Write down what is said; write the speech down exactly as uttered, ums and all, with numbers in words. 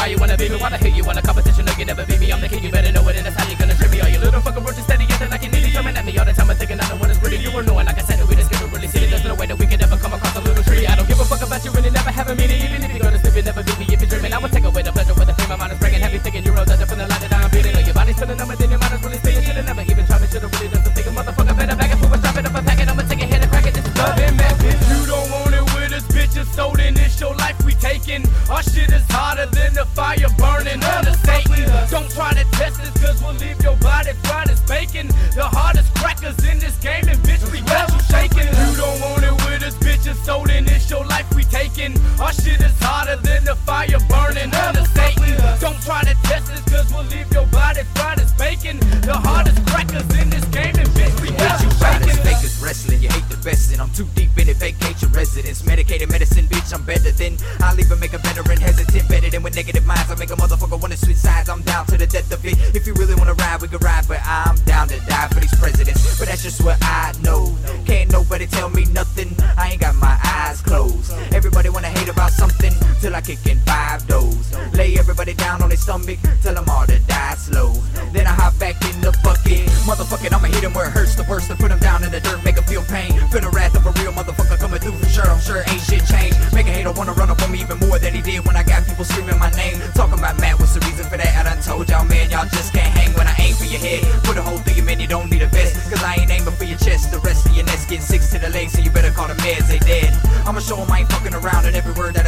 why you wanna be me? Why the hell you want a competition? No, you never beat me. I'm the king, you better know it, and that's how you gonna treat me. All you little fucking roaches steady acting like you need it, coming at me all the time. I'm thinking I know what is pretty. You were knowing, like I said, that we just get really silly. There's no way that we could ever come across a little tree. I don't give a fuck about you, really never have a meaning. Even if you go to sleep, you never beat me. If you're dreaming, I will take away the pleasure with the fame. My mind is breaking heavy, thinking you're all dead from the light that I'm beating. Your body's filling up, and then your mind is really staying. Should've never even tried me, should've really done something. Motherfucker, better back and forth, drop it up and pack it. I'ma take a hit and crack it. This is love and man. If you don't want it with us, bitches, so then it's your life we taking. Our shit is hotter than the fire burning under Satan. Don't try to test us, cause we'll leave your body fried as bacon. The hardest crackers in this game, and bitch, we got you shaking. You don't want it with us, bitches, so then it's your life we taking. Our shit is hotter than the fire burning under Satan. Don't try to test us, cause we'll leave your body fried as bacon. The hardest crackers in this game, and bitch, we got you shaking. Fakers wrestling, you hate the best, and I'm too deep in it. Vacate your residence, medicated medicine, bitch. I'm better than. I'll even make a veteran hesitant, better than with negative minds. I make a motherfucker wanna switch sides. I'm down to the death of it. If you really wanna ride, we can ride, but I'm down to die for these presidents. But that's just what I know. Can't nobody tell me nothing. I ain't got my eyes closed. Everybody wanna hate about something till I kick in five doors. Lay everybody down on their stomach, tell them all to die slow. Then I hop back in the bucket. Motherfucking, I'ma hit them where it hurts the worst, to put them down in the dirt, make them feel pain. Feel the wrath of a real motherfucker coming through for sure. I'm sure ain't shit changed. Make a hater wanna run up on me even more than he did when I got people screaming my name. Talking about Matt, what's the reason for that? I done told y'all, man, y'all just can't hang when I aim for your head. Put a hole through you, man, you don't need a vest, cause I ain't aiming for your chest. The rest of your nest getting six to the legs, so you better call the meds, they dead. I'ma show them I ain't fucking around, and every word that